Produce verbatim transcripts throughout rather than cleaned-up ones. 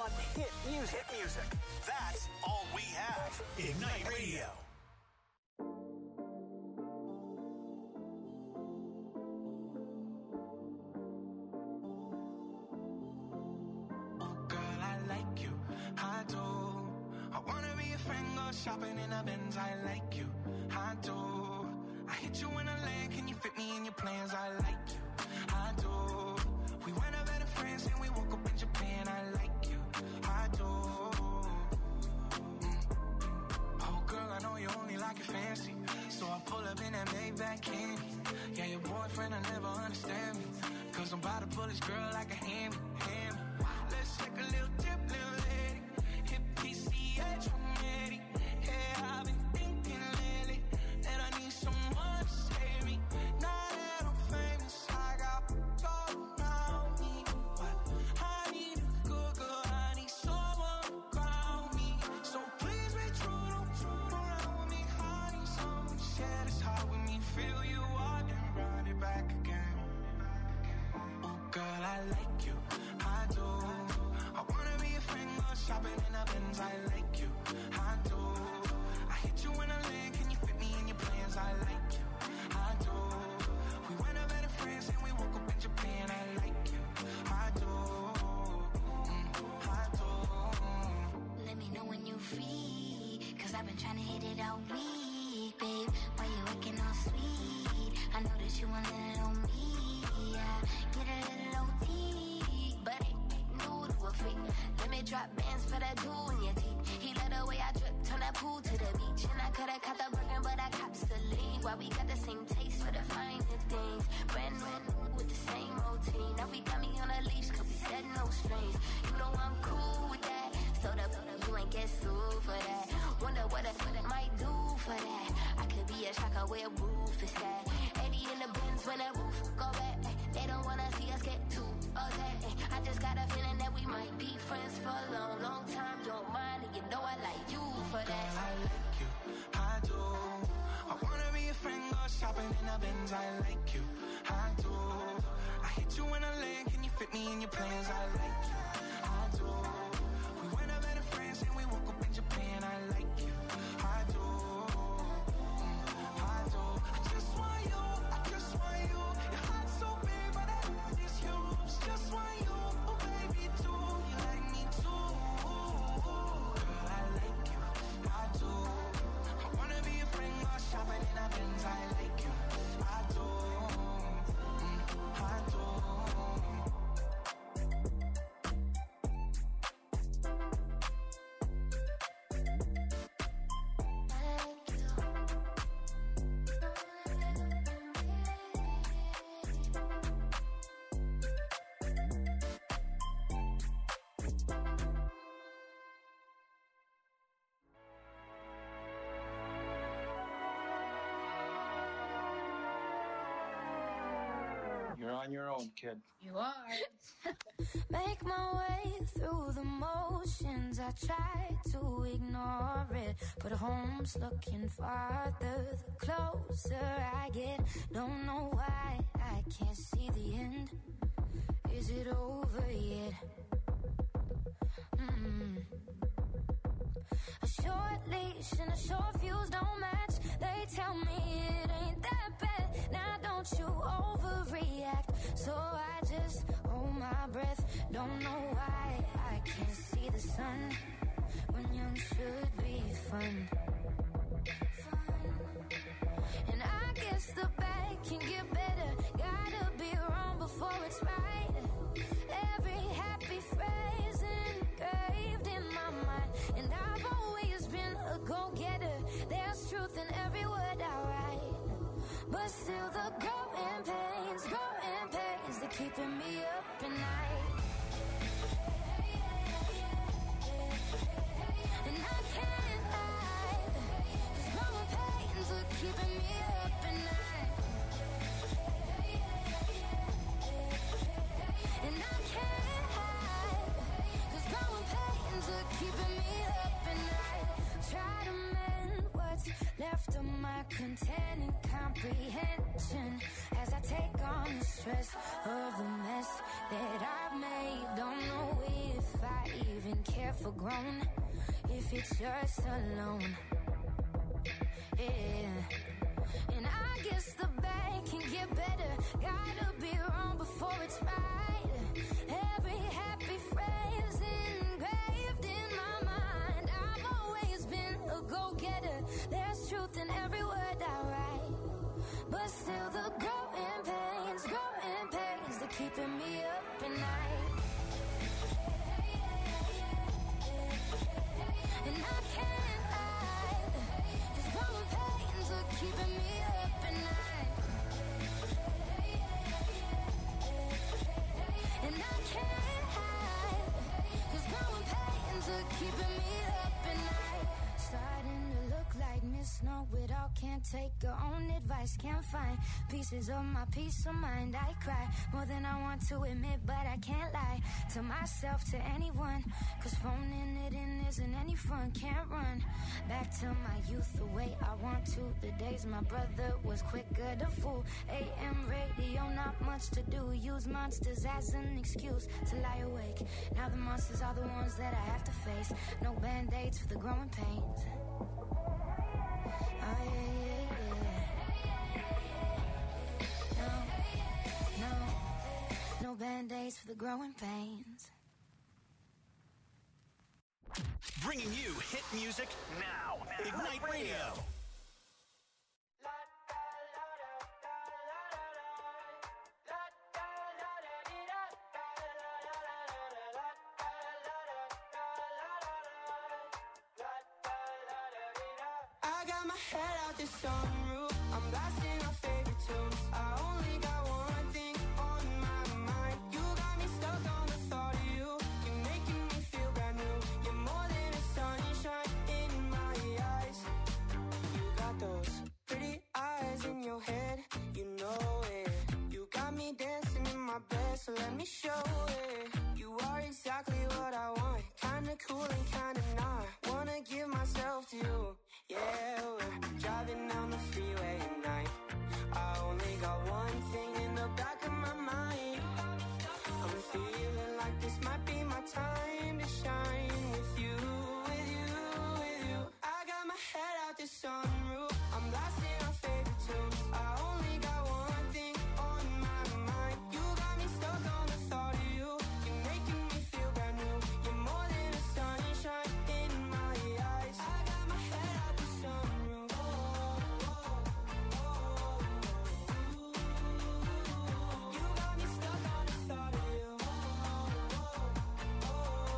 on hit music. Hit music. That's all we have. Ignite Radio. Shopping in a Benz, I like you, I do. I hit you in a land, can you fit me in your plans? I like you, I do. We went out better friends and we woke up in Japan, I like you, I do. Mm. Oh girl, I know you only like it fancy, so I pull up in that Maybach candy. Yeah, your boyfriend will never understand me, cause I'm about to pull this girl like a hammy, hammy. Let's take a little dip, little lady, hit P C H from Eddie. Yeah, I've been thinking lately that I need someone to save me. Now that I'm famous, I got gold around me, but I need a good girl, I need someone to ground me. So please be true, don't true around with me. I need someone to share this heart with me. Feel you up and run it back again. Oh girl, I like you, I do. I wanna be a friend, go shopping in a Benz, I like you, I do. I like you, I do. We went out better friends and we woke up in Japan. I like you, I do, mm, I do. Let me know when you free, cause I've been trying to hit it all week, babe. Why you acting all sweet? I know that you want a little on me, yeah. Get a little O T, but ain't new to a freak. Let me drop bands for that jewel in your teeth. He let the way I drip, turn that pool to the beach. And I could've caught the Birkin, but I cops the lead. Why we got the same taste for the finer things. Brand new with the same routine. Now we got me on a leash, cause we said no strings. You know I'm cool with that. So the you ain't get sued for that. Wonder what I might do for that. I could be a shocker where roof is at. eighty in the Benz when the roof go back. They don't wanna see us get too upset. I just got a feeling that we might be friends for a long, long time. Don't mind it, you know I like you for that. Girl, I like you, I do. I wanna be a friend, go shopping in a Benz. I like you, I do. I hit you in a land, can you fit me in your plans? I like you, I do. We went out better friends and we woke up in Japan. I like you, I do, mm, I do. I just want you, I just want you. Your heart's so big, but that heart is huge. Just want you, oh baby, too. You like me too. Girl, I like you, I do. I wanna be a friend, go shopping in a Benz. I like you, I do, mm, I do. On your own, kid. You are. Make my way through the motions. I try to ignore it, but home's looking farther the closer I get. Don't know why I can't see the end. Is it over yet? Mm-mm. A short leash and a short fuse don't match. They tell me it ain't that bad. Now don't you overreact. So I just hold my breath. Don't know why I can't see the sun when young should be fun. Fun. And I guess the bad can get better. Gotta be wrong before it's right. Every happy phrase engraved in my mind. And I've always been a go-getter. There's truth in every word I write. But still the growing pains, growing pains, they're keeping me up at night. And I can't hide, 'cause growing pains are keeping me up at night. And I can't hide, 'cause growing pains are keeping me up at night. Try to mend what's left of my containing comprehension as I take on the stress of the mess that I've made. Don't know if I even care for grown if it's just alone. Yeah. And I guess the bad can get better. Gotta be wrong before it's right. Every happy phrase engraved in my mind. I've always been a go-getter. There's truth in every word I write. But still the growing pains, growing pains, they're keeping me up at night. And I can't hide, these growing pains are keeping me up at night. And I can't hide, these growing pains are keeping me up at night. Starting to look like Miss Know-It-All, can't take her own advice, can't find pieces of my peace of mind. I cry more than I want to admit, but I can't lie to myself, to anyone, cause phoning it in isn't any fun. Can't run back to my youth the way I want to. The days my brother was quicker to fool. A M radio, not much to do. Use monsters as an excuse to lie awake. Now the monsters are the ones that I have to face. No band-aids for the growing pains. Oh yeah, yeah, yeah. No, no, no band-aids for the growing pains. Bringing you hit music now. Ignite Radio. I got my head out the sunroof. I'm blasting our favorite tunes. I only got one thing on my mind. You got me stuck on the thought of you. You're making me feel brand new. You're more than a sunshine in my eyes. You got those pretty eyes in your head. You know it. You got me dancing in my bed, so let me show it. You are exactly what I want. Kinda cool and kinda not. Wanna give myself to you. Yeah, we're driving down the freeway at night. I only got one thing in the back of my mind. I'm feeling like this might be my time to shine with you, with you, with you. I got my head out the sunroof. I'm blasting our favorite tunes. I only got one thing on my mind. You got me stuck on the thought of you. You're making me feel brand new. You're more than a sunshine in my eyes. I got my head out the sunroof. Oh, oh, oh, oh. You got me stuck on the thought of you. Oh, oh,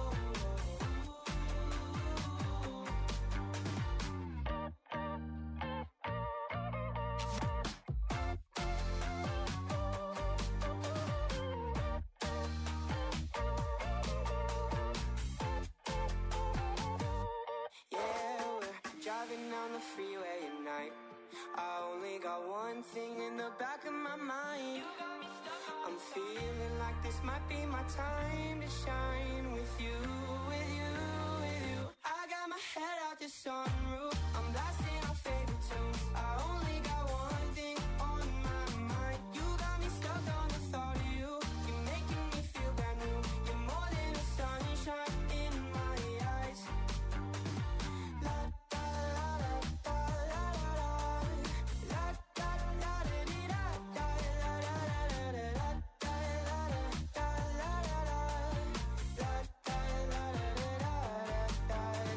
yeah, we're driving down the freeway at night. I only got one thing in the back of my mind. I'm feeling like this might be my time to shine with you, with you, with you. I got my head out the sunroof. I'm blasting our favorite tunes. I only got one thing on my mind. You got me stuck on the thought of you. You're making me feel brand new. You're more than a sunshine in my eyes. La da la da da la la la da da da dee da da la la la la la da la la la la la la da la la la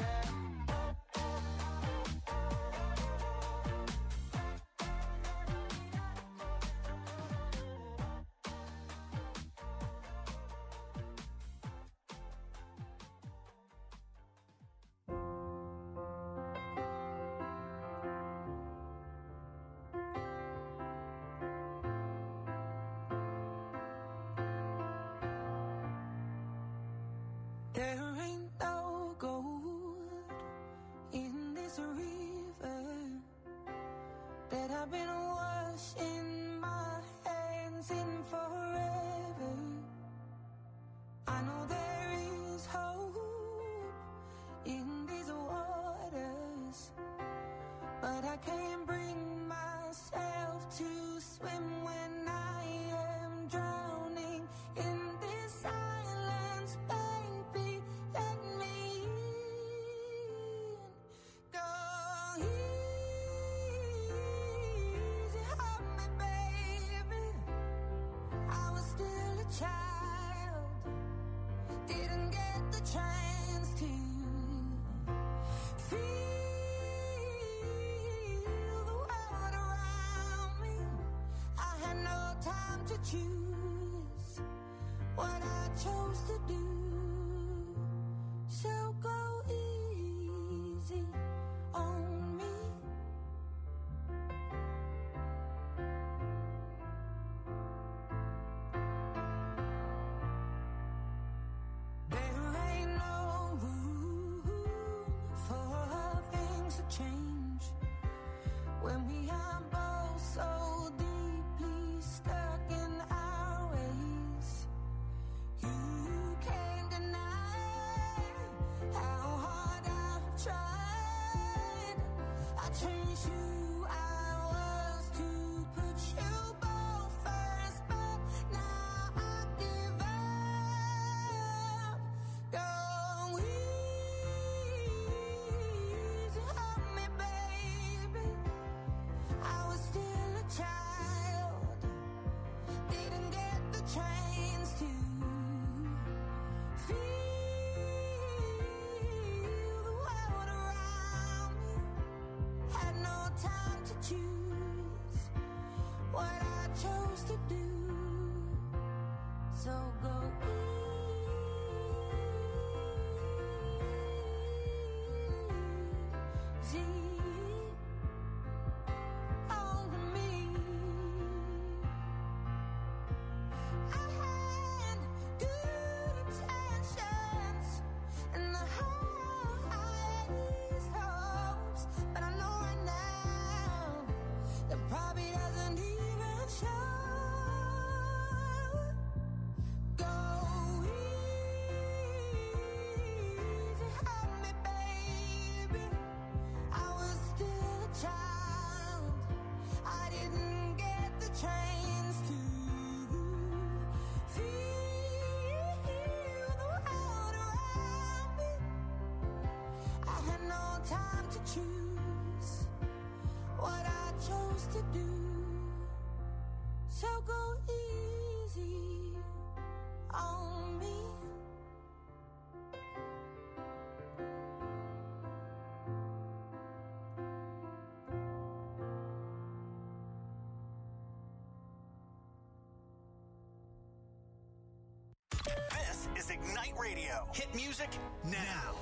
There ain't no gold in this river that I've been washing my hands in forever. I know there is hope in these waters, but I can't bring myself to swim when I am drowning in this silence, baby. Let me child, didn't get the chance to feel the world around me. I had no time to choose what I chose to do. So go easy on me. There ain't no room for things to change when we are both so deeply stuck in our ways. You can't deny how hard I've tried. I changed who I was to put you both first, but now I give up. Go easy on me, baby. I was still a child, didn't get the chance to feel the world around me. Had no time to choose what I chose to do. So go easy on me. I had good intentions and the highest hopes, but I know right now that probably doesn't even show. Go easy on me, baby. I was still a child, I didn't get the chance to feel the world around me. I had no time to choose what I chose to do. So go easy on me. This is Ignite Radio. Hit music now.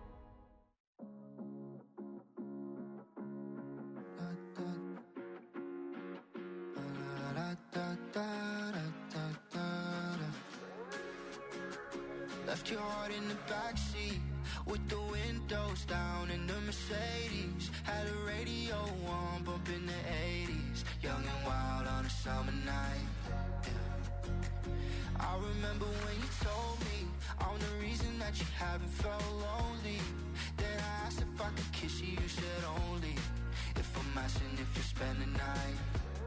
Left your heart in the backseat with the windows down in the Mercedes. Had a radio on, bumping the eighties. Young and wild on a summer night. Yeah. I remember when you told me I'm the reason that you haven't felt lonely. Then I asked if I could kiss you, you said only if I'm asking if you spend the night.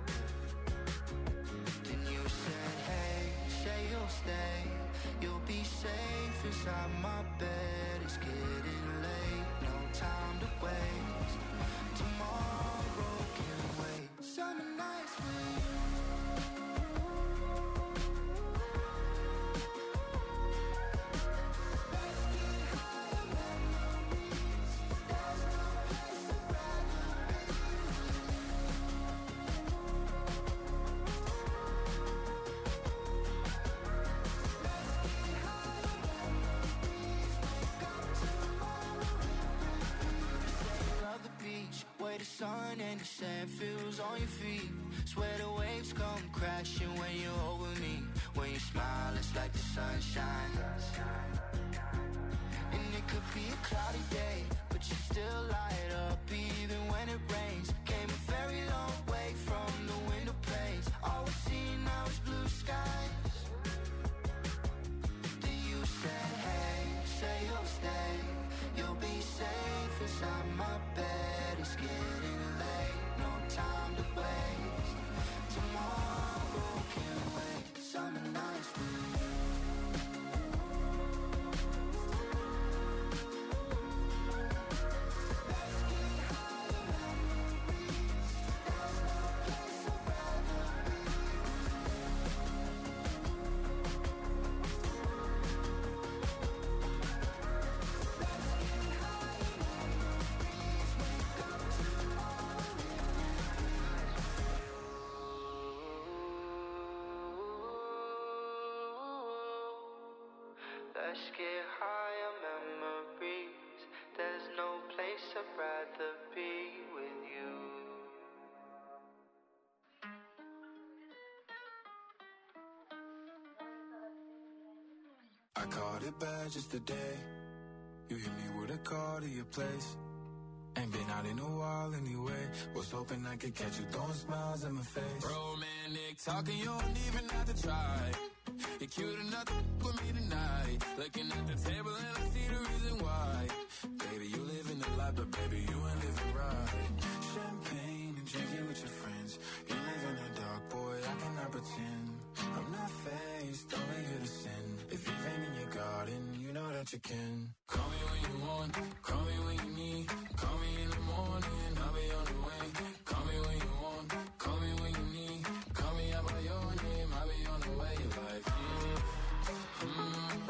Then you said, hey, say you'll stay. You'll be safe inside my bed. It's getting late, no time to waste. Tomorrow can wait. Summer nights with you. Let's get higher memories. There's no place I'd rather be. Where the sun and the sand feels on your feet. Swear the waves come crashing when you're over me. When you smile, it's like the sunshine. And it could be a cloudy day, but you still light up even when it rains. Came a very long way from the window panes. All we see now is blue skies. Then you said, hey, say you'll stay. You'll be safe inside my bed. It's getting late, no time to waste. Tomorrow can wait. Summer nights with you. Let's get higher memories. There's no place I'd rather be. higher memories. There's no place I'd rather be with you. I caught it bad just today. You hit me with a call to your place. Ain't been out in a while anyway. Was hoping I could catch you throwing smiles in my face. Romantic talking, you don't even have to try. You're cute enough to f- with me tonight. Looking at the table and I see the reason why. Baby, you live in the life, but baby, you ain't living right. Champagne and drinking with your friends. You live in the dark, boy, I cannot pretend. I'm not faced, only here to sin. If you've been in your garden, you know that you can. Call me when you want, call me when you need. Call me in the morning, I'll be on the way. Call me when you want, call me when you need. Call me out by your name, I'll be on the way. Like, mm, mm, mm,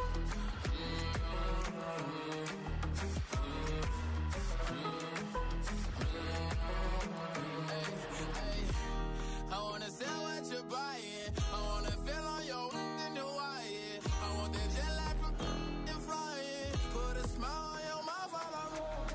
I wanna sell what you're buying. I wanna feel on your in the wire. I want that jet lag from and flying. Put a smile on your mouth while I'm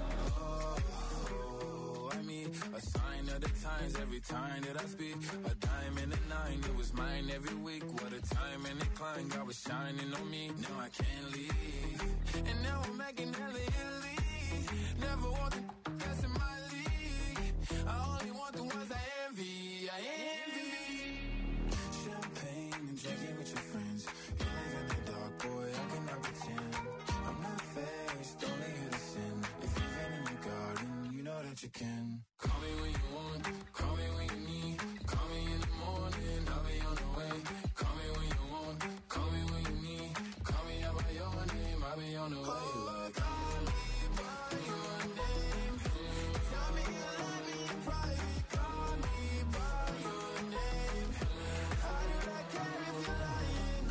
oh, I mean, a sign of the times every time that I speak. A dime and a nine, it was mine every week. What a time and a climb, God was shining on me. Now I can't leave, and now I'm making hella Italy. Never want the that's in my league. I only want the ones I envy. I envy. Champagne and drinking with your friends. You live in the dark, boy, I cannot pretend. I'm not faced, only here to sin. If you've been in your garden, you know that you can. Call me when you want, call me when you need. Call me in the morning, I'll be on the way. Call me when you want, call me when you need. Call me out by your name, I'll be on the way. Like, call me by your name. Tell me you love me in private. Call me by your name. How did I care if you're lying?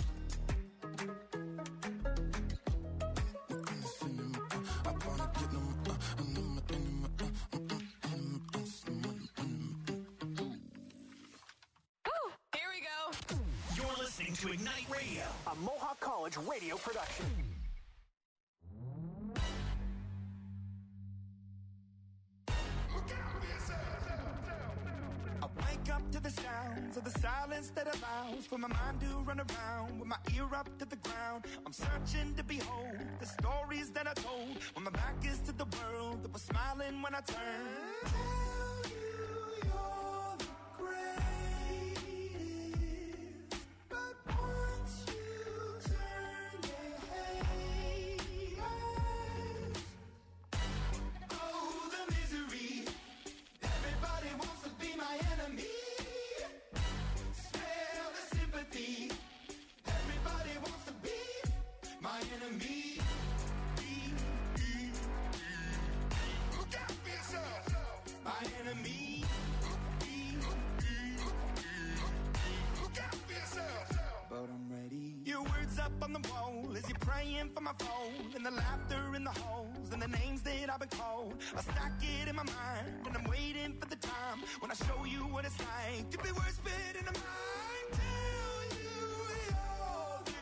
I wanna get them, uh, and them, and them, uh, Here we go. You're listening to Ignite Radio, a Mohawk College radio production. I wake up to the sounds of the silence that allows for my mind to run around with my ear up to the ground. I'm searching to behold the stories that I told when my back is to the world that was smiling when I turned. Tell you you're the greatest, but once you turn, they hate us. Oh, the misery. Everybody wants to be my enemy. Smell the sympathy. Everybody wants to be my enemy. Look out for yourself. My enemy. Look out for yourself. But I'm ready. Your words up on the wall as you're praying for my phone, and the laughter in the halls, and the names that I've been called. I stack it in my mind, and I'm waiting for the time when I show you what it's like to be worse fit in a mind. Tell you you're the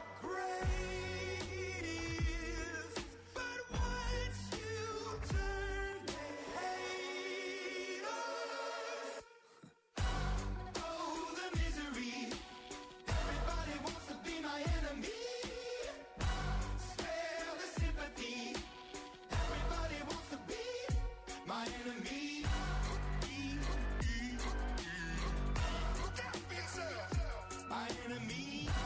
greatest, but once you turn, they hate us. Oh, the misery. Everybody wants to be my enemy. Spare the sympathy. Everybody wants to be my enemy. Look out for yourself. My enemy.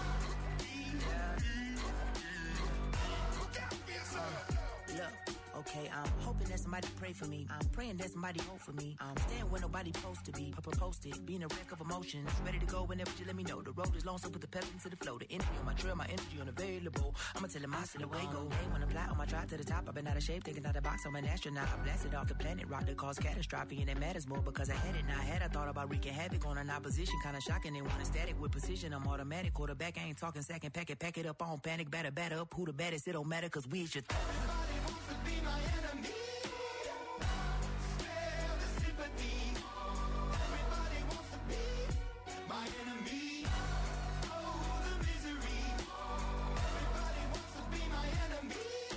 Look out for yourself. Look, okay, I'm hoping that somebody pray for me. I'm praying that somebody hope for me. I'm staying where nobody supposed to be. Papa posted, being a wreck of emotions. Ready to go whenever you let me know. The road is long, so put the pedal into the flow. The energy on my trail, my energy unavailable. I'ma tell him I see the way go. Hey, when I fly on my drive to the top, I've been out of shape, thinking out the box. I'm an astronaut. I blasted off the planet, rock that caused catastrophe, and it matters more because I had it. Now I had I thought about wreaking havoc on an opposition, kinda shocking. They want a static with precision. I'm automatic, quarterback. I ain't talking second. Pack it, pack it up on panic, batter, batter up. Who the baddest? It don't matter, cause we is your. Everybody wants to be my enemy. Spare the sympathy. Everybody wants to be my enemy. Oh, the misery. Everybody wants to be my enemy.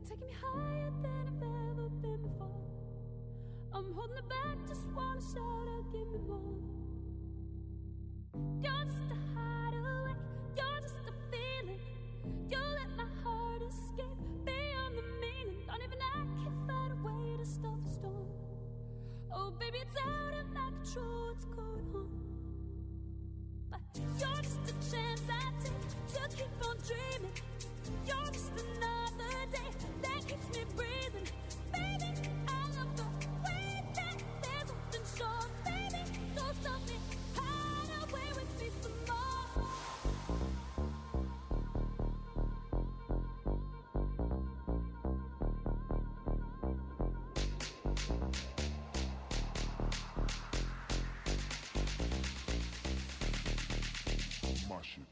taking me higher than I've ever been before. I'm holding it back, just wanna shout out, give me more. You're just a hideaway, you're just a feeling. You let my heart escape beyond the meaning. Don't even I can find a way to stop the storm. Oh baby, it's out of my control, what's going on? But you're just a chance I take to keep on dreaming. You're just another day that keeps me breathing. Baby, I love the way that there's nothing short. Baby, don't stop me, hide away with me some more. My shit.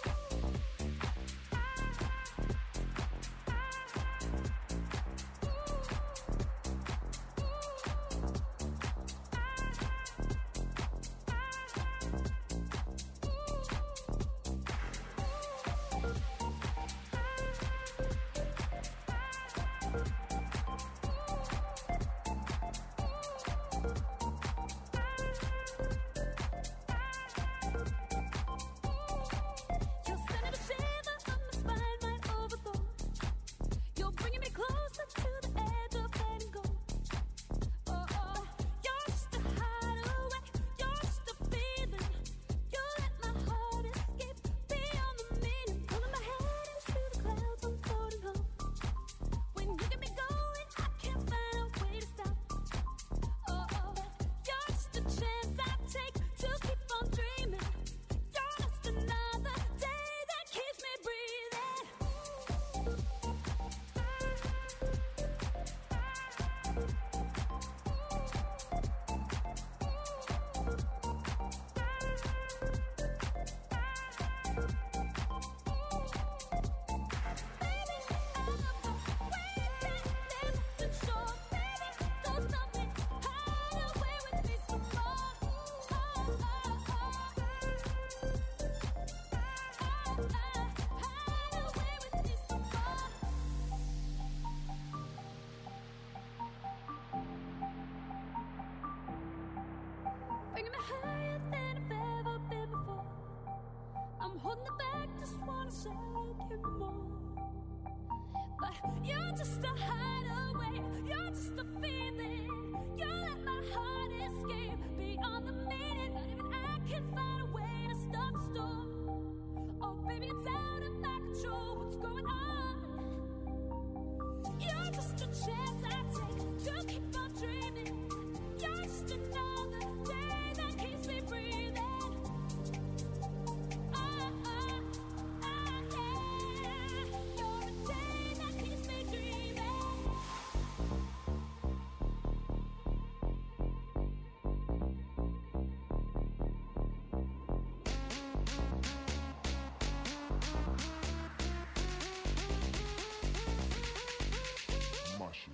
Bringing me higher than I've ever been before. I'm holding it back, just wanna shout, give me more. But you're just a hideaway, you're just a feeling. You let my heart escape beyond the meaning. Not even I can find a way to stop the storm. Oh baby, it's out of my control, what's going on? You're just a chance I take to keep on dreaming. You're just another day that keeps me breathing. Oh, oh, oh, yeah. You're a day that keeps me dreaming. My shit.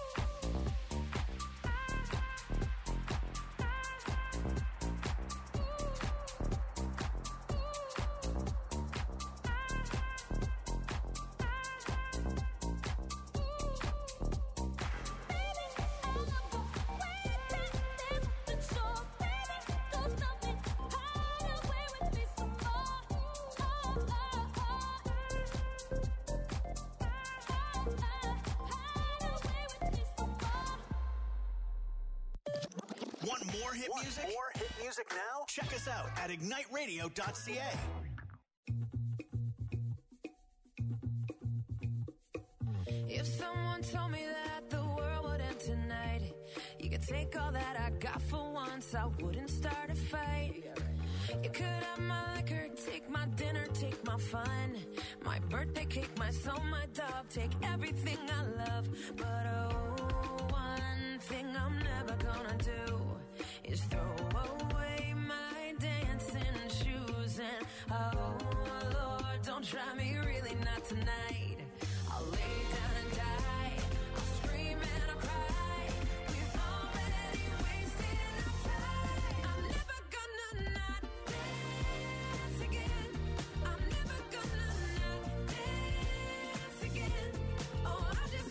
Want more hit Want music? more hit music now? Check us out at ignite radio dot c a. If someone told me that the world would end tonight, you could take all that I got for once, I wouldn't start a fight. You could have my liquor, take my dinner, take my fun, my birthday cake, my soul, my dog, take everything I love. But oh, one thing I'm never gonna do is throw away my dancing shoes. And oh Lord, don't try me, really not tonight. I'll lay down and die, I'll scream and I'll cry. We've already wasted our time. I'm never gonna not dance again. I'm never gonna not dance again. Oh, I just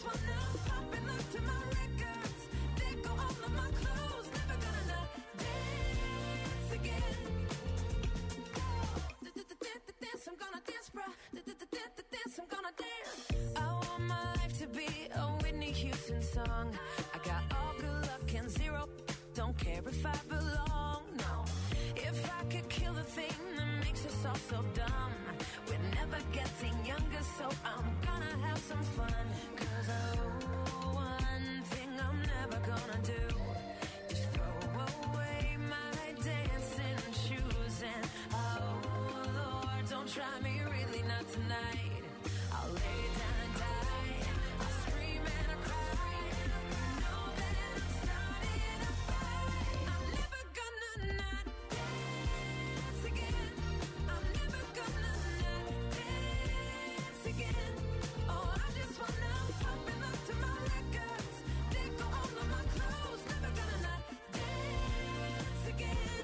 song. I got all good luck and zero. Don't care if I belong, no. If I could kill the thing that makes us all so dumb, we're never getting younger, so I'm gonna have some fun. Cause oh, one thing I'm never gonna do is throw away my dancing shoes. And oh Lord, don't try me, really not tonight. I'll lay down and die, I'll scream and I'll cry. Know that I'm starting a fight. I'm never gonna not dance again. I'm never gonna not dance again. Oh, I just wanna pop and look to my records. They go all of my clothes. Never gonna not dance again.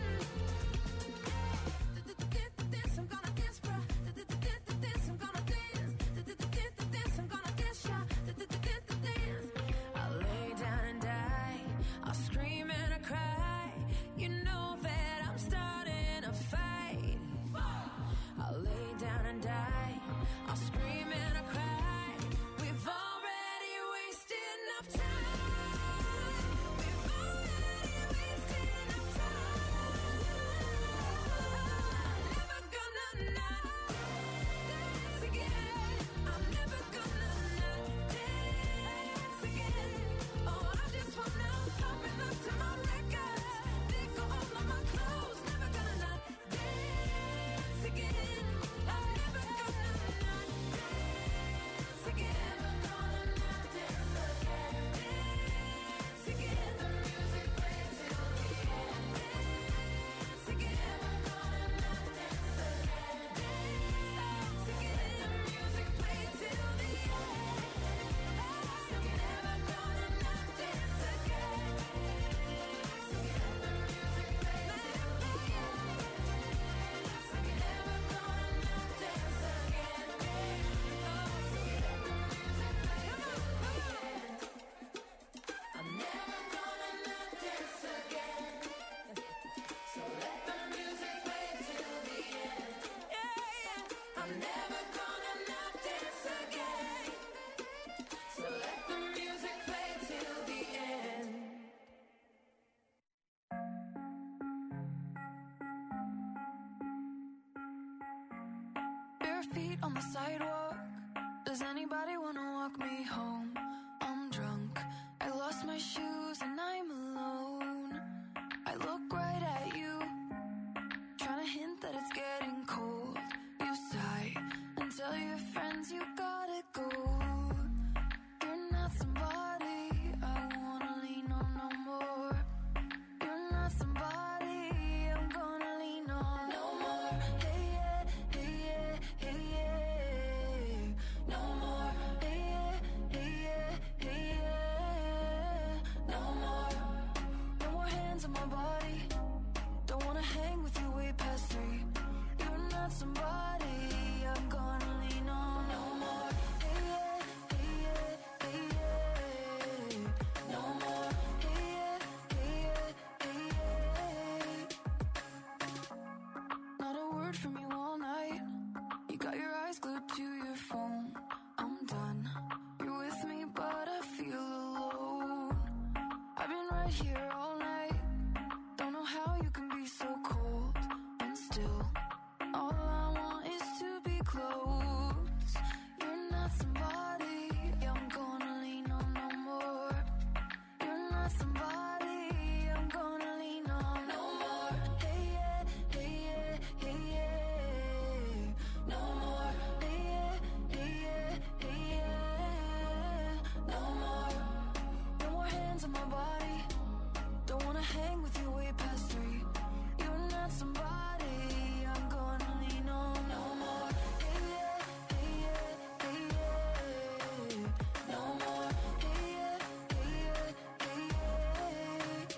Dance, I'm gonna dance, bro. Dance, I'm gonna dance. Dance, I'm gonna dance, yeah. Dance. I'll lay down and die. I'll scream and I cry. You know that I'm starting a fight. I'll lay down and die. I'll scream and I cry. We've already wasted enough time. We've already wasted enough time. I'm never gonna not dance again. I'm never gonna not dance again. Oh, I just wanna pop and look to my records. They go all of my clothes. Never gonna not dance again. I'm never gonna not dance again. I'm gonna not dance again. Dance again. The music plays till the end. Dance again. I'm gonna not dance again. Dance again. The music plays till the end. I'm never gonna not dance again. Dance again. The music plays till the end. I'm never gonna not dance again. Dance again. The music plays till the end. I'm never gonna not dance again. So let the music play till the end. Yeah, yeah. I'm never gonna not dance again. So let the music play till the end. Bare feet on the sidewalk. Does anybody wanna walk me home? I'm drunk. I lost my shoes and I'm alone. I look right at you, trying to hint that it's getting cold. You sigh and tell your friends you gotta go. You're not somebody I wanna lean on no more. You're not somebody I'm gonna lean on no more. Hey yeah, hey yeah, hey yeah. No more. Hey yeah, hey yeah, hey yeah. No more. No more hands on my body. Don't wanna hang with you way past three. You're not somebody I'm gonna lean on no more. Hey yeah, hey yeah, hey yeah. No more. Hey yeah, hey yeah, hey yeah. Not a word from you all night. You got your eyes glued to your phone. I'm done. You're with me, but I feel alone. I've been right here all night. Don't know how you can be so cold and still. All I want is to be close. You're not somebody I'm gonna lean on no more. You're not somebody I'm gonna lean on no more. Hey yeah, hey yeah, hey yeah. No more. Hey yeah, hey yeah, hey yeah. No more. No more hands on my body. Don't wanna hang with you way past three. You're not somebody I'm gonna lean on no more. Hey yeah, hey yeah, hey yeah. No more. Hey yeah, hey yeah, hey yeah.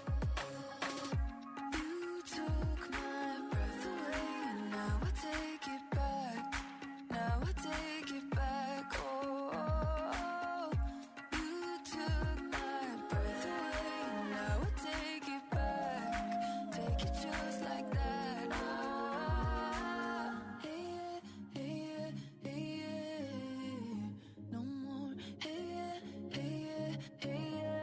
You took my breath away, and now I take it back. Now I take it back. Oh, oh, oh. You took my breath away, and now I take it back. Take it just like that. Ah, hey yeah, hey yeah, hey yeah. No more. Hey yeah, hey yeah, hey yeah.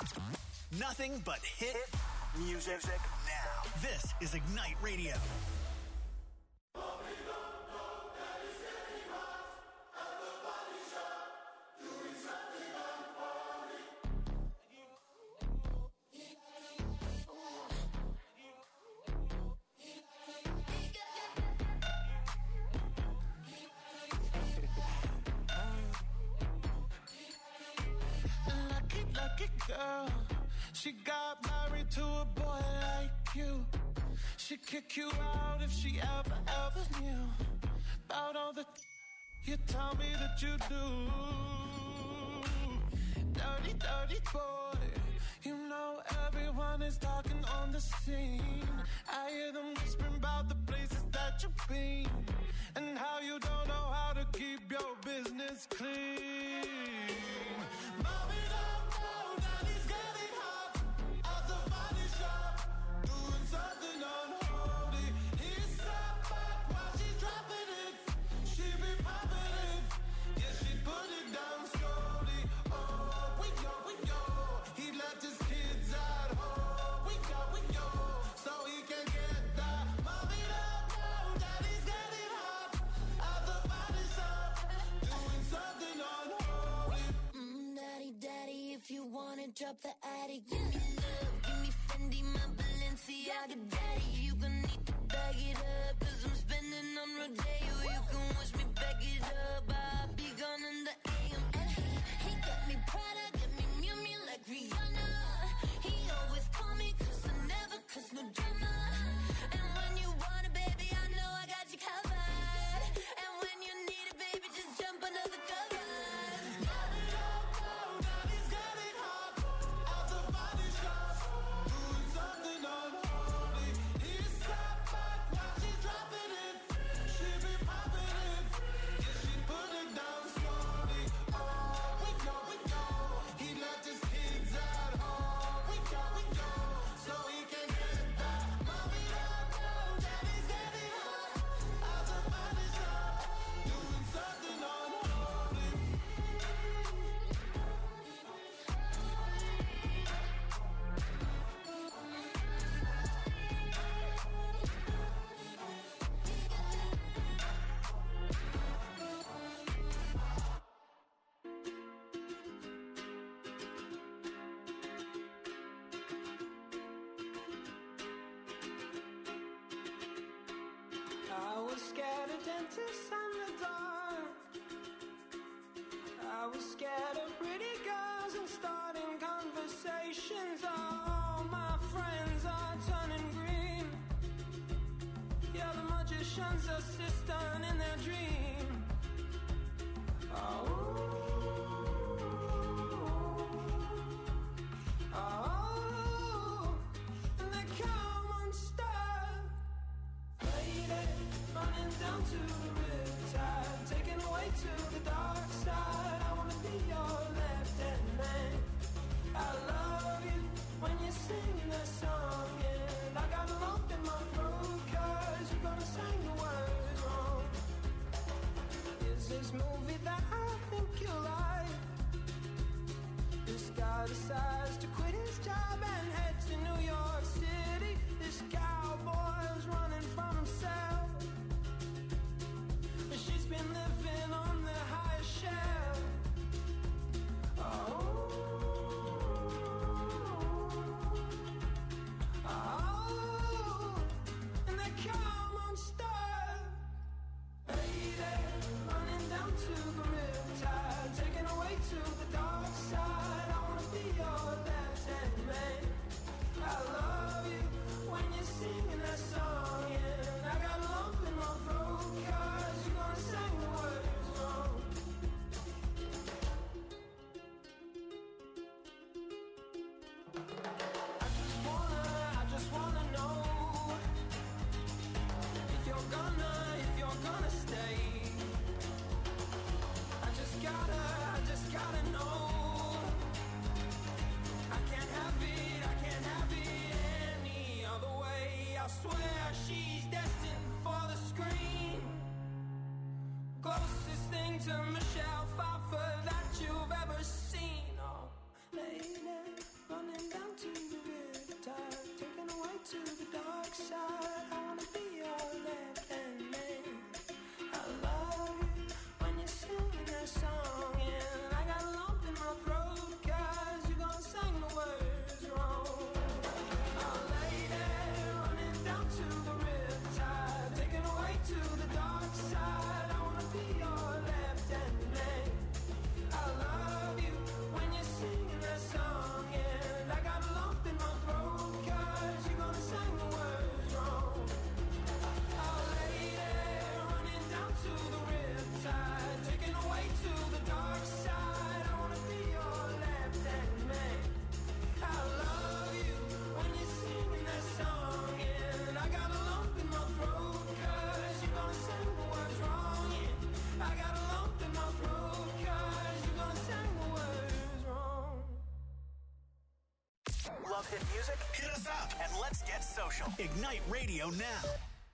Nothing but hit music now. This is Ignite Radio. Girl, she got married to a boy like you. She'd kick you out if she ever, ever knew about all the you tell me that you do. Dirty, dirty boy, you know everyone is talking on the scene. I hear them whispering about the places that you've been and how you don't know how to keep your business clean. Mommy, don't know that he's getting hot at the body shop, doing something unholy. He sat back while she's dropping it. She be popping it, yeah, she put it down slowly. Oh, we go, we go. He left his kids at home. We go, we go, so he can get that. Mommy, don't know that he's getting hot at the body shop, doing something unholy. Mm, daddy, daddy, if you wanna drop the attic, give me love, give me Fendi, my Balenciaga, daddy. You gon' need to bag it up, cause I'm spending on Rodeo. You can wish me back it up, I'll be gone in the A M. And he, he got me Prada, got me Miu Miu like Rihanna. He always call me cause I never cause no drama. And when you want it, baby, I know I got you covered. And when you need it, baby, just jump under the covers. Mommy, don't know that he's getting hot at the body shop, doing something unholy. He sat back while she's dropping it. She be popping it, yeah, she put it down slowly. Oh, we go, we go. He left his kids at home. We go, we go, so he can get that. Mommy, don't know that he's getting hot at the body shop, doing something unholy. I was scared of dentists and the dark. I was scared of pretty girls and starting conversations. All my friends are turning green. Yeah, the magician's assistant in their dream. Oh, oh, and they come unstuck. Lady, running down to the riptide, taken away to the dark side. I wanna be your left-hand man. I love you when you're singing that song, and I got a lump in my throat 'cause you're gonna sing the words wrong. Is this movie that I think you like? This guy decides to quit his job and head to New York City. This cowboy's running from himself. She's been living on the highest shelf. Oh, oh, and they come unstuck. Lady, running down to the riptide, taken away to the dark side. I wanna be your left-hand man. I love you when you're singing that song, and I got a lump in my throat 'cause you're gonna sing the words love hit music? Hit us up and let's get social. Ignite Radio now.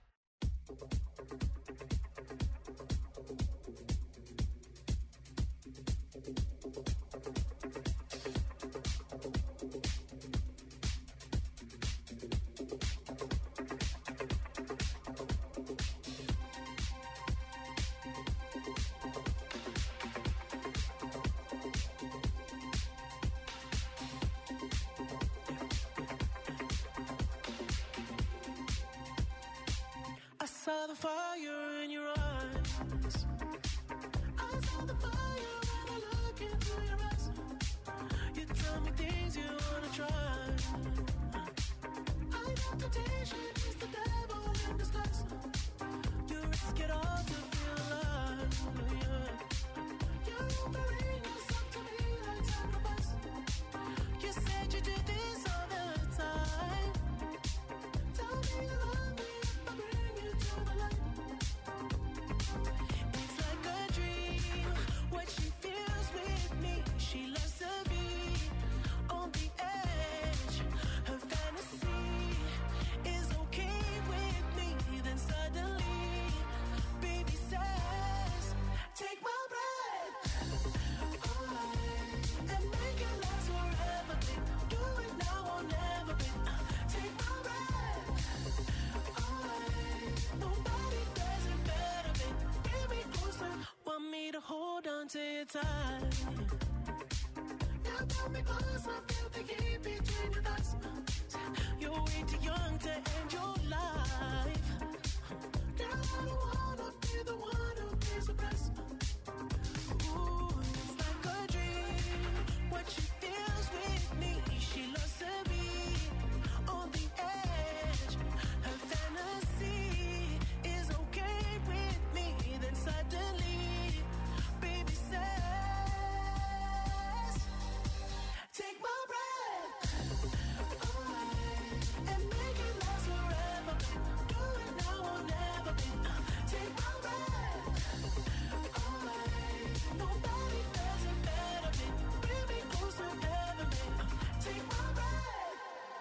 I saw the fire in your eyes. I saw the fire when I look into your eyes. You tell me things you wanna try. I know temptation is the devil in disguise. You risk it all to feel alive. Yeah. You're offering yourself to me like sacrifice. You said you do this all the time. Tell me you love me if I bring you to the light. It's like a dream what she feels with me. She loves to be on the edge. Her fantasy is okay with me. Then suddenly, baby says, take my breath away and make it last forever, babe. Do it now or never, babe. Take my breath away. Nobody does it better, babe. Bring me closer. Want me to hold on to your tight. Yeah, pull me closer. Feel the heat between your thighs. You're way too young to end your life. Girl, I don't wanna be the one who pays the price. Ooh, it's like a dream what she feels with me. She loves to be on the edge. Her fantasy is okay with me. Then suddenly, baby says, take my breath away and make it last forever, babe. Do it now or never, babe. Take my breath away. Nobody does it better, babe. Bring me closer ever, babe. Take my breath.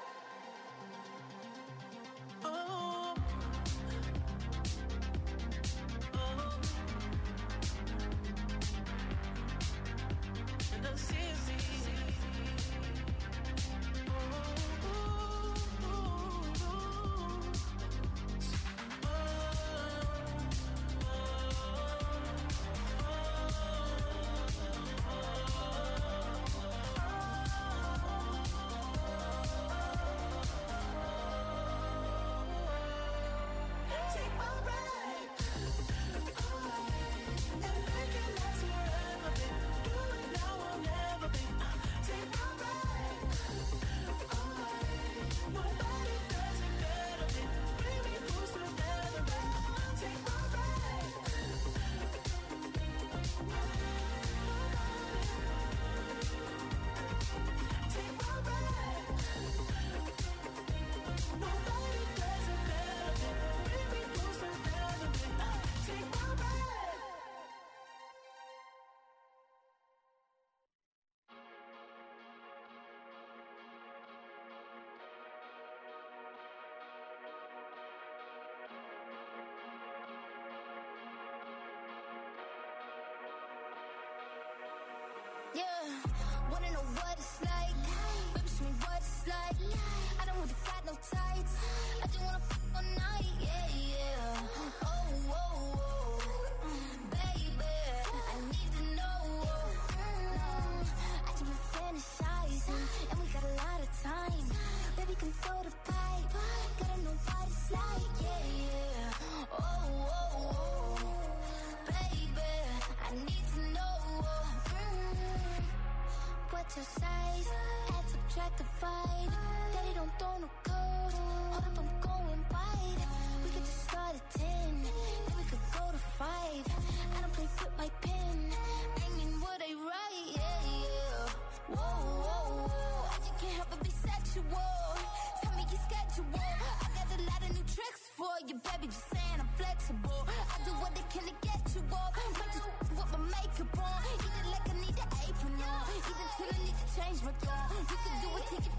Oh, oh, and I see it. Take my breath away and make it last forever, babe. Do it now or never, babe. Take my breath away. Nobody does it better, babe. Bring me closer ever, babe. Take my breath. Take my breath. Nobody does it better, babe. Bring me closer ever, babe. Take my breath. Yeah, wanna know what it's like? Baby, show me what it's like. I don't really got no tights. I just wanna fuck all night. Yeah, yeah. Oh, oh, oh. Baby, I need to know. Mm, I just been fantasizing, and we got a lot of time. Baby, come throw the pipe. Gotta know what it's like. Yeah, yeah. Oh, oh, oh. Baby, I need to know. Mm, what's your size? Add, subtract, divide. Daddy don't throw no code. Hold up, I'm going wide. We could just start at ten, then we could go to five. I don't play with my pen. I mean what I write. Yeah, yeah. Whoa, whoa, whoa. I just can't help but be sexual. Tell me your schedule. I got a lot of new tricks for you, baby. Just saying I'm flexible. I do what I can to get you off. Might just with my makeup on. Eat it like I need an apron on. Either till I need to change my tone. You can do it, take your favorite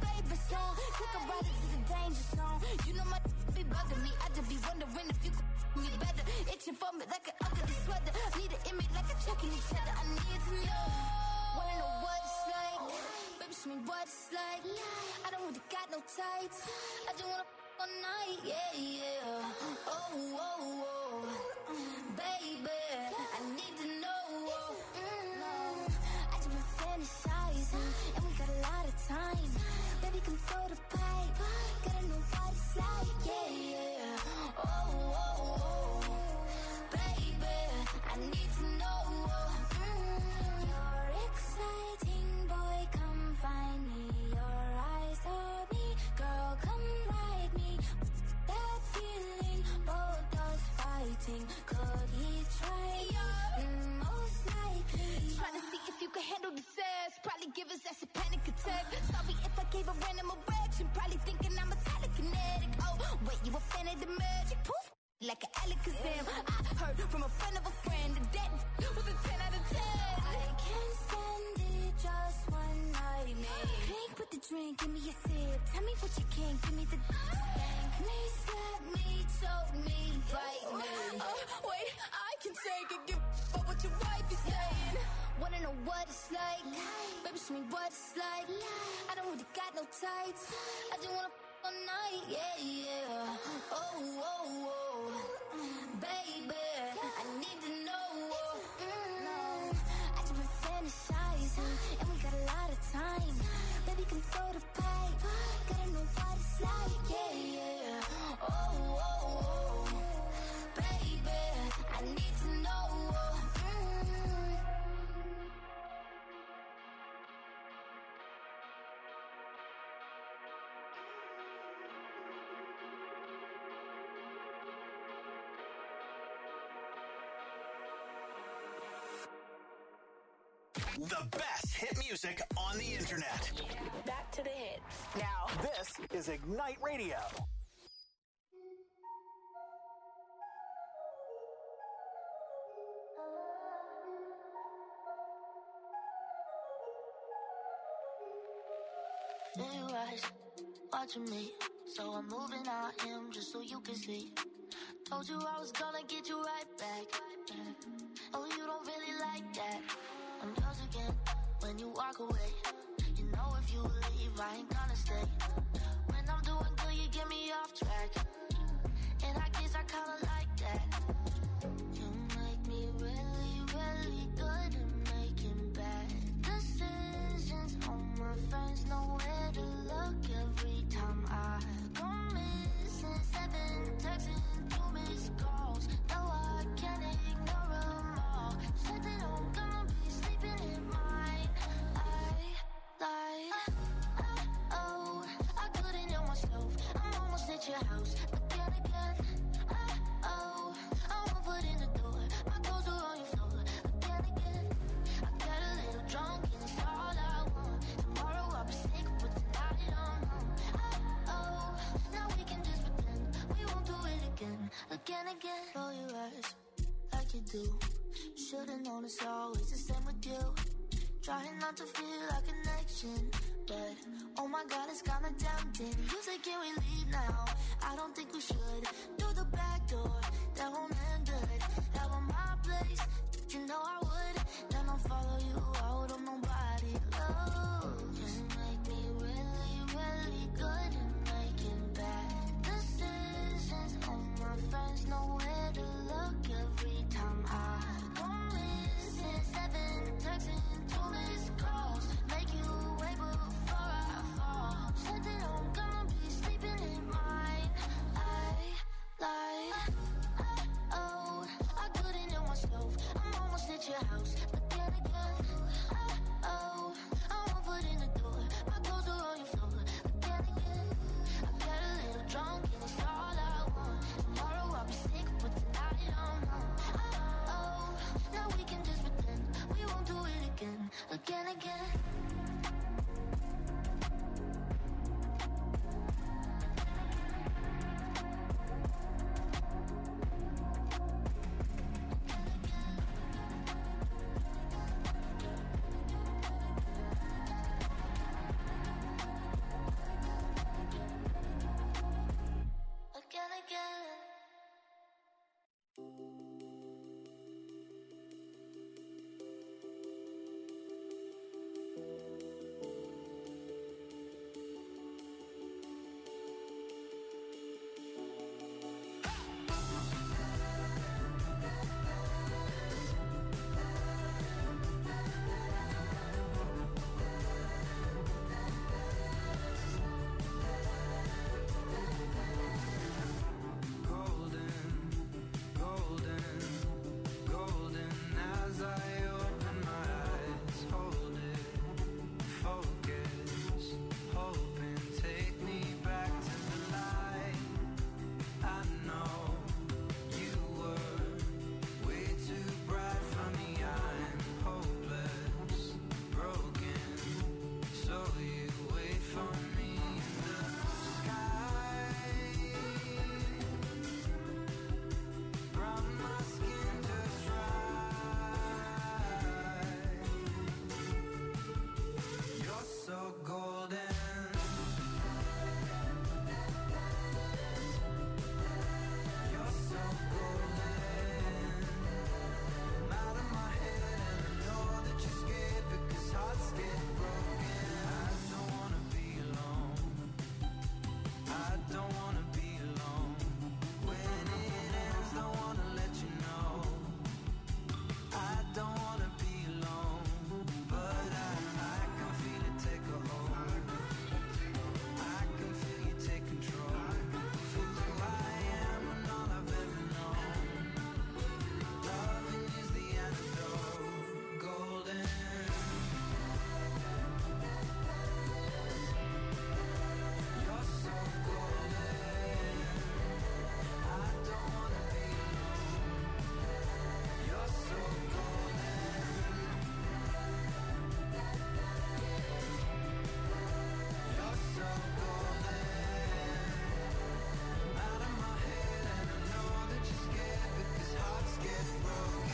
tune. Take a ride into the danger zone. You know my be bugging me. I just be wondering if you could me better. Itching for me like an ugly sweater. Need an image like a checking each other. I need to know. Wanna know what it's like? Baby, show me what it's like. I don't really got no tights. I just wanna f- all night. Yeah, yeah. Oh, oh, oh. Baby, I need to know. Mm, I just been fantasizing, and we got a lot of time. Baby, come throw the pipe. Gotta know what it's like. Yeah, yeah. Oh, oh, oh. Baby, I need to know. Mm, you're exciting, boy. Come find me. Your eyes on me, girl. Come ride me. That feeling, both us fighting. Could he try? Mm, most likely. Try to see if you can handle the sass. Probably give us that's a panic attack. Sorry if I gave a random erection. Probably thinking I'm a telekinetic. Oh, wait, you a fan of the magic? Poof, like an Alakazam. I heard from a friend of a friend that that was a ten out of ten. I can't stand it, just one night, man. Drink with the drink, give me a sip. Tell me what you can, give me the spank me, slap me, choke me, bite me. Oh, wait, I can take it, give but what your wife is saying. Wanna know what it's like? Baby, show me what it's like. I don't really got no tights. I just wanna f- all night, yeah, yeah. Oh, oh, oh. Baby, I need to know. Mm, I just been fantasizing, and we got a lot of time. Baby, come throw the pipe. Gotta know what it's like, yeah, yeah. Oh, oh, oh. Baby, I need to know. Mm. The best hit music on the internet. Back to the hits. Now, this is Ignite Radio. There you rise, watching me. So I'm moving out him just so you can see. Told you I was gonna get you right back. Oh, you don't really like that. I'm yours again when you walk away. You know if you leave, I ain't gonna stay. When I'm doing good, you get me off track. And I guess I kinda like that. You make me really, really good at making bad decisions. All my friends know where to look every time I go missing. Seven texts and two missed calls. No, I can't ignore them all. Said that I'm gonna be sleeping in mine. I lied. Oh, I couldn't help myself. I'm almost at your house, but then again, oh, I'm one foot in the door. My clothes are on your floor. But then again, I got a little drunk and it's all I want. Tomorrow I'll be sick, but tonight I'm home. Oh, now we can just pretend we won't do it again, again, again. Roll your eyes like you do. Should've known it's always the same with you. Trying not to feel a connection, but oh my god, it's kinda tempting. You say, can we leave now? I don't think we should. Through the back door, that won't end good. Have on my place, you know I would. Then I'll follow you out on nobody. Oh, you make me really, really good at making bad decisions. All my friends know where to look every time I go missing. Seven texts and two missed calls. Make you wait before I fall. Said that I'm gonna be sleeping in mine. I lied. Oh, I couldn't help myself. I'm almost at your house, but then again, oh, I'm one foot in the door. My clothes are on your floor. But then again, I got a little drunk and it's all I want. Tomorrow I'll be sick, but tonight I'm home. Oh, now we can just pretend we won't do it again, again, again. so golden. You're so golden. I'm out of my head and I know that you're scared because hearts get broken. I don't wanna be alone. I don't wanna be alone. When it ends, don't wanna let you know. I don't wanna be alone, but I, I can feel it take a hold. I can feel you take control. For who I am and all I've ever known. Loving is the antidote, golden. You're so golden. I don't wanna be alone. You're so golden. You're so golden. Out of my head and I know that you're scared because hearts get broken.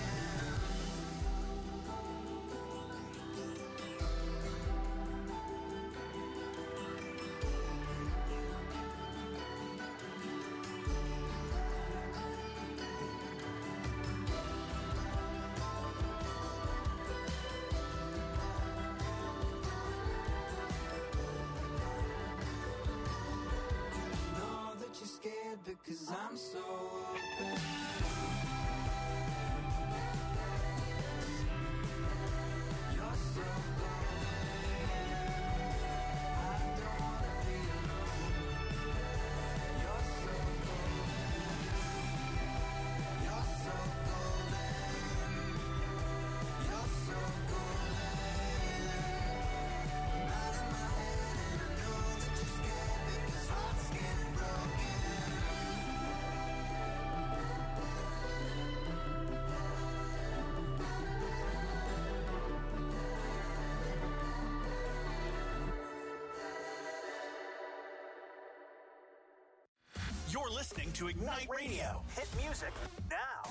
Know that you're scared because I'm so open. You're so golden. I don't wanna be alone. You're so golden. You're so golden. You're so golden. I'm out of my head and I know that you're scared because hearts get broken. You're listening to Ignite Radio. Hit music now.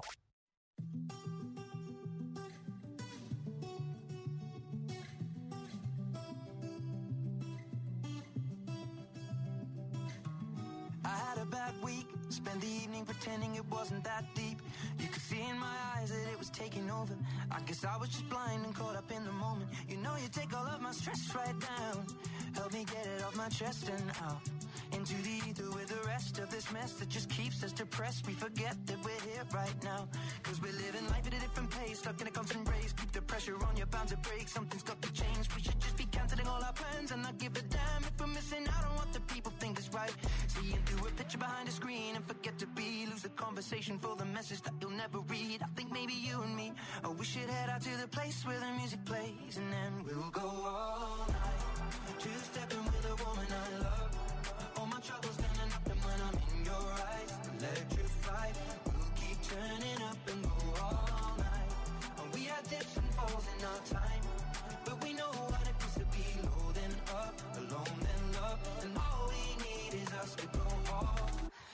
I had a bad week, spent the evening pretending it wasn't that deep. You could see in my eyes that it was taking over. I guess I was just blind and caught up in the moment. You know you take all of my stress right down. Help me get it off my chest and out into the ether with the rest of this mess that just keeps us depressed. We forget that we're here right now, cause we're living life at a different pace, stuck in a constant race. Keep the pressure on, you're bound to break. Something's got to change. We should just be cancelling all our plans and not give a damn if we're missing out on what the people think is right. Seeing through a picture behind a screen and forget to be. Lose the conversation for the message that you'll never read. I think maybe you and me, oh, we should head out to the place where the music plays, and then we'll go all night, two-stepping with a woman I love. All my troubles standing up, and when I'm in your eyes, electrified. We'll keep turning up and go all night. And we had dips and falls in our time, but we know what it feels to be low then up, alone then love, and all we need is us to go all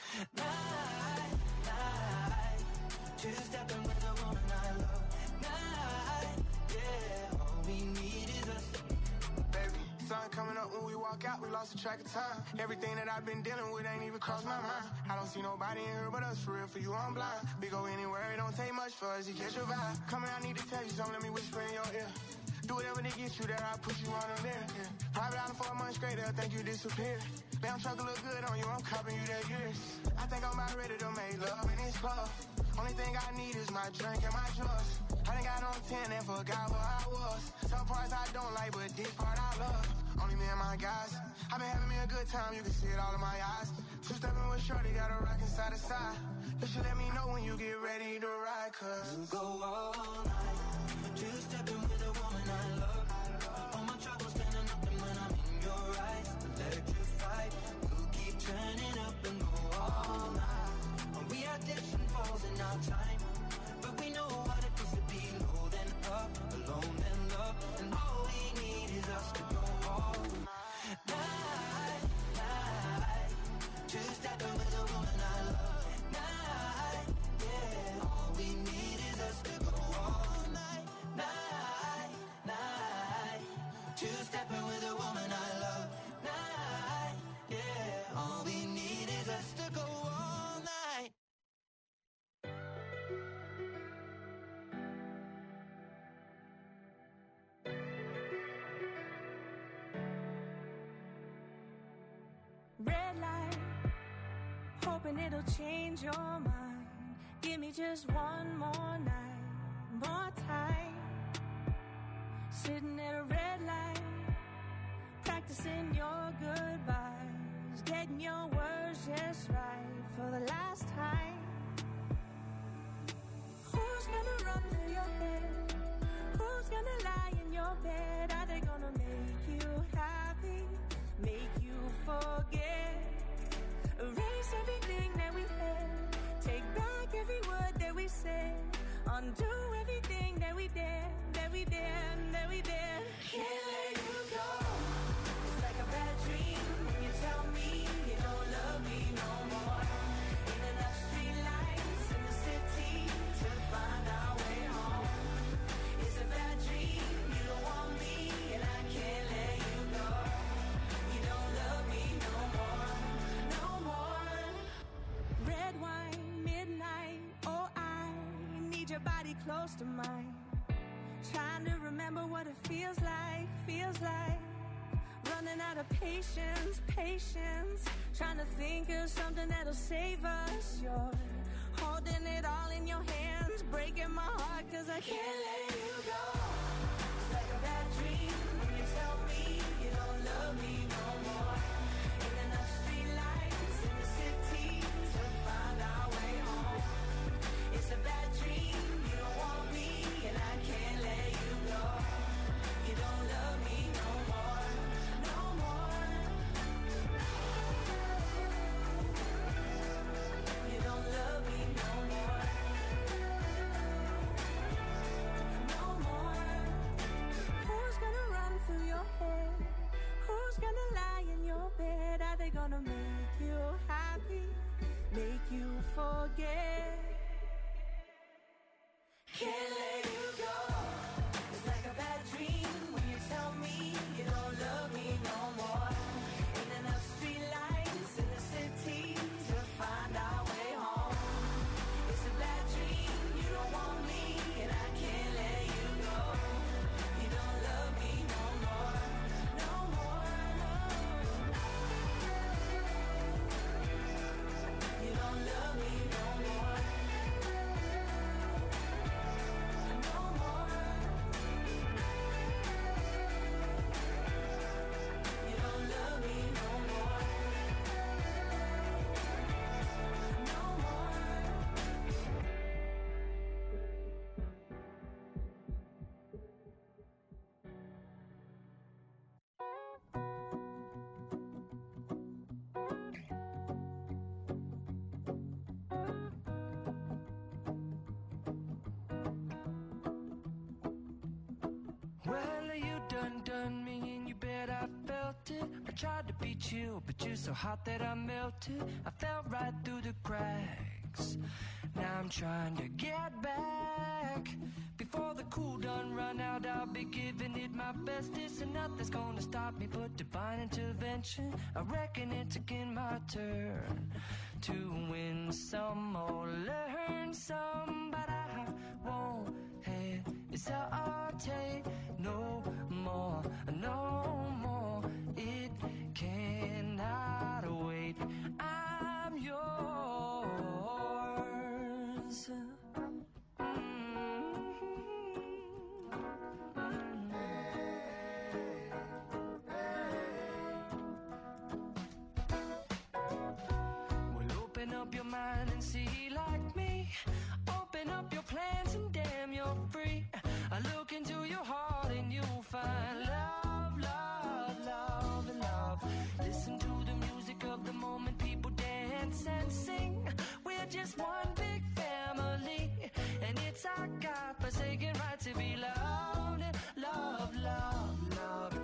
night, night. Two-stepping with a woman I love. Night, yeah. All we need is us. Baby, sun coming up when we walk out, we lost the track of time. Everything that I've been dealing with ain't even crossed my mind. I don't see nobody in here but us, for real, for you I'm blind. We go anywhere, it don't take much for us to catch your vibe. Come here, I need to tell you something, let me whisper in your ear. Do whatever to get you there, I'll put you on them there. Yeah. Private island for a month straight, they'll think you disappeared. Damn truck look good on you, I'm copping you that years. I think I'm about ready to make love in this club. Only thing I need is my drink and my drugs. I done got on ten and forgot where I was. Some parts I don't like, but this part I love. Only me and my guys. I've been having me a good time, you can see it all in my eyes. Two-stepping with shorty, got a rockin' side to side. You should let me know when you get ready to ride, cause we'll go all night, two-stepping with a woman I love. All my troubles standing up, and when I'm in your eyes, electrified. We'll keep turning up and go all night. And we had dips and falls in our time, but we know what it feels to be low then up, alone then love, and all we need is us to go all night, night. Two-stepping with a woman I love. Night, yeah. All we need is us to go all night, night, night. hoping it'll change your mind. Give me just one more night, more time. Sitting at a red light, practicing your goodbyes, getting your words just right for the last time. Who's gonna run through your head? Who's gonna lie in your bed? Are they gonna make you happy, make you forget? Erase everything that we had, take back every word that we said, undo everything that we did, that we did, that we did. Can't let you go. It's like a bad dream when you tell me you don't love me no more. Ain't enough street lights in the city to find our way home. It's a bad dream, you don't want me, and I can't let you go. You don't love me no more, no more. Red wine, midnight, oh I need your body close to mine. Trying to remember what it feels like, feels like. Running out of patience, patience. Trying to think of something that'll save us. You're holding it all in your hands, breaking my heart cause I can't let you go. It's like a bad dream when you tell me you don't love me no more. Ain't enough street lights in the city to find our way home. It's a bad dream, you don't want me, and I can't let you go. You don't love me no more, no more. You don't love me no more, no more. Who's gonna run through your head? Who's gonna lie in your bed? Are they gonna make you happy, make you forget? Can't let you go. It's like a bad dream when you tell me you don't love me no more. Ain't enough street lights in the city to find our way home. It's a bad dream, you don't want me, and I can't let you go. You don't love me no more, no more. You don't love me no more. Well, you done done me and you bet I felt it. I tried to beat you, but you're so hot that I melted. I fell right through the cracks. Now I'm trying to get back. Before the cool done run out, I'll be giving it my bestest, and nothing's gonna stop me but divine intervention. I reckon it's again my turn to win some or learn some, but I won't hesitate no more, no more. It cannot wait. I'm yours. Well, open up your mind and see like me. Open up your plans and damn, you're free. I look into your heart and you'll find love, love, love, and love. Listen to the music of the moment, people dance and sing. We're just one big family, and it's our God-forsaken right to be loved. Love, love, love,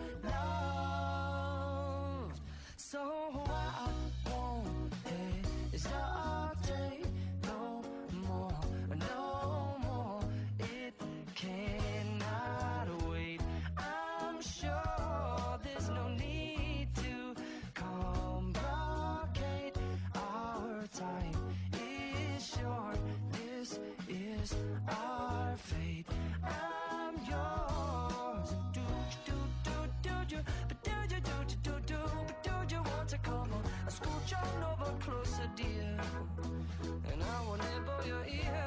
love. So I won't hesitate no more, no more. It cannot wait. I'm sure there's no need to complicate. Our time is short. This is our fate. I'm yours. Do do do do do, but do you do do do do, but do you want to come on? Scooch on over closer, dear, and I will nibble your ear.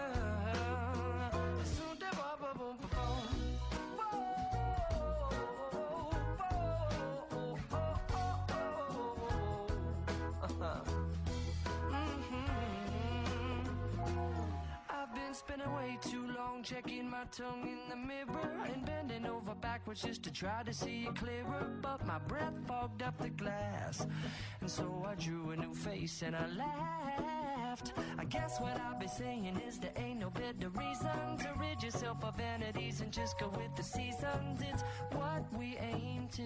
Spending way too long checking my tongue in the mirror and bending over backwards just to try to see it clearer, but my breath fogged up the glass, and so I drew a new face and I laughed. I guess what I'll be saying is there ain't no better reason to rid yourself of vanities and just go with the seasons. It's what we aim to